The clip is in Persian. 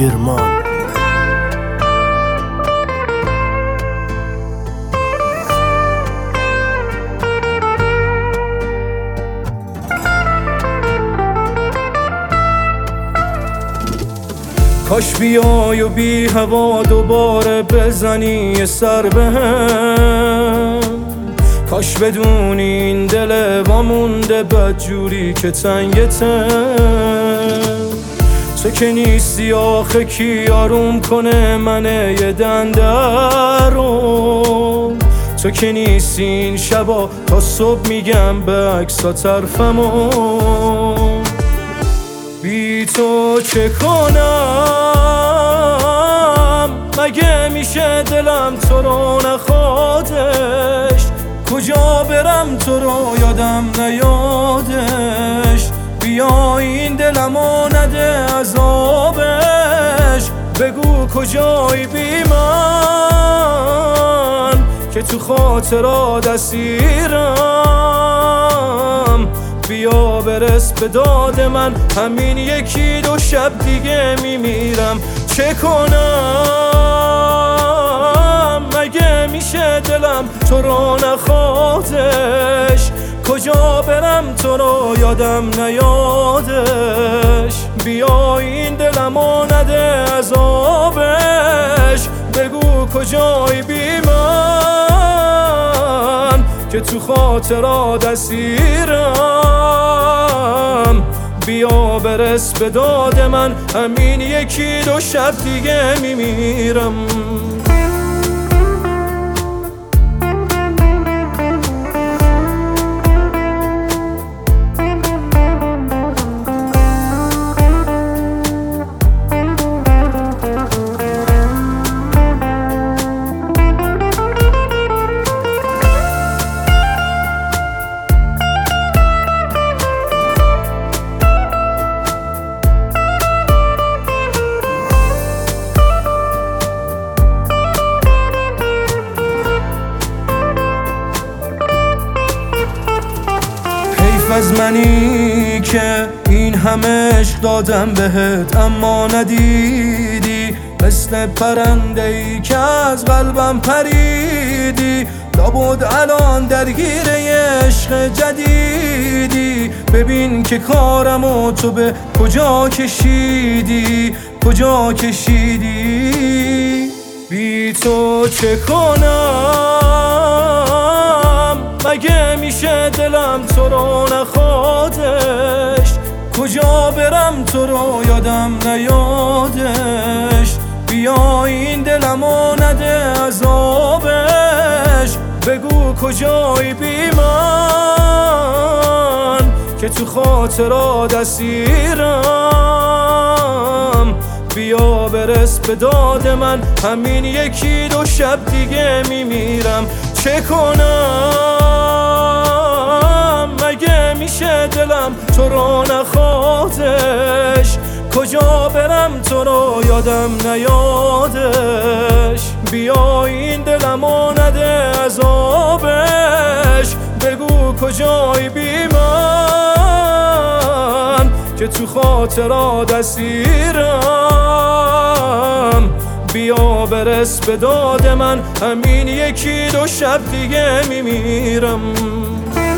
ایرمان. کاش بیای و بی هوا دوباره بزنی یه سر بهم، کاش بدونی این دل وامونده بدجوری که تنگته. تو که نیستی آخه کی آروم کنه من یه دنده رو. تو که نیستی این شبا تا صبح میگم به عکسا طرفمو. بی تو چه کنم مگه میشه دلم تو رو نخوادش. کجا برم تو رو یادم نیادش. بیا این دلمو نده عذابش. بگو کجایی بی من که تو خاطرات اسیرم. بیا برس به داد من همین یکی دو شب دیگه میمیرم. چه کنم مگه میشه دلم تو رو نخوادش. کجا برم تو رو یادم نیادش. بیا این دلمو نده عذابش. بگو کجایی بی من که تو خاطرات اسیرم. بیا برس به داد من همین یکی دو شب دیگه میمیرم. از منی که این همه عشق دادم بهت اما ندیدی. مثل پرنده ای که از قلبم پریدی. لابد الان درگیر عشق جدیدی. ببین که کارمو تو به کجا کشیدی. کجا کشیدی. بی تو چه کنم مگه میشه دلم تو رو نخوادش. کجا برم تو رو یادم نیادش. بیا این دلمو نده عذابش. بگو کجایی بی من که تو خاطرات اسیرم. بیا برس به داد من همین یکی دو شب دیگه میمیرم. چه کنم مگه میشه دلم تو رو نخوادش. کجا برم تو رو یادم نیادش. بیا این دلمو نده عذابش. بگو کجایی بی من که تو خاطرات اسیرم. بیا برس به داد من همین یکی دو شب دیگه میمیرم.